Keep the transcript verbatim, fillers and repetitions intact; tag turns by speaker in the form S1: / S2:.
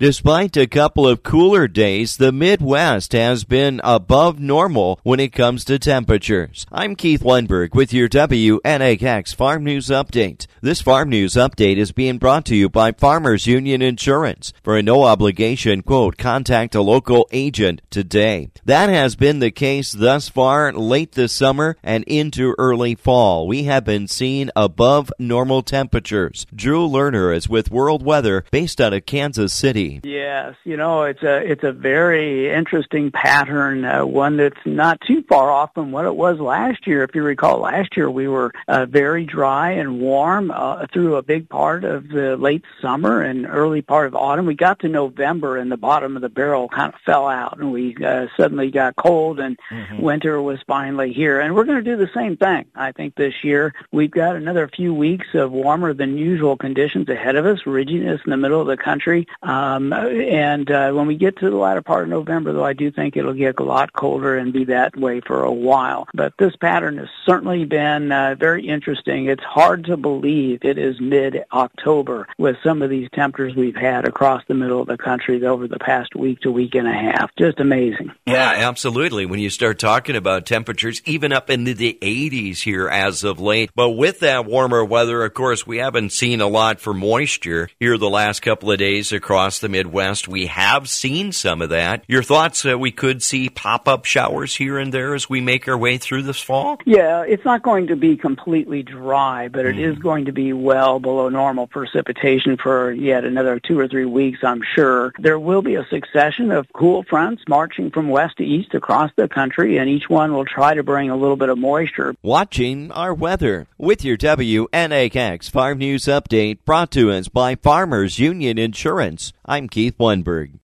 S1: Despite a couple of cooler days, the Midwest has been above normal when it comes to temperatures. I'm Keith Lundberg with your W N A X Farm News Update. This Farm News Update is being brought to you by Farmers Union Insurance. For a no-obligation quote, contact a local agent today. That has been the case thus far late this summer and into early fall. We have been seeing above normal temperatures. Drew Lerner is with World Weather based out of Kansas City.
S2: Yes, you know, it's a it's a very interesting pattern, uh, one that's not too far off from what it was last year. If you recall, last year we were uh, very dry and warm uh, through a big part of the late summer and early part of autumn. We got to November and the bottom of the barrel kind of fell out, and we uh, suddenly got cold, and mm-hmm. winter was finally here. And we're going to do the same thing, I think, this year. We've got another few weeks of warmer than usual conditions ahead of us, ridginess in the middle of the country. Um, and uh, when we get to the latter part of November, though, I do think it'll get a lot colder and be that way for a while. But this pattern has certainly been uh, very interesting. It's hard to believe it is mid-October with some of these temperatures we've had across the middle of the country over the past week to week and a half. Just amazing.
S1: Yeah, absolutely. When you start talking about temperatures, even up into the eighties here as of late. But with that warmer weather, of course, we haven't seen a lot for moisture here the last couple of days across the Midwest. We have seen some of that. Your thoughts, uh, we could see pop-up showers here and there as we make our way through this fall?
S2: Yeah, it's not going to be completely dry, but it mm. is going to be well below normal precipitation for yet another two or three weeks, I'm sure. There will be a succession of cool fronts marching from west to east across the country, and each one will try to bring a little bit of moisture.
S1: Watching our weather with your W N A X Farm News Update brought to us by Farmers Union Insurance. I'm Keith Lundberg.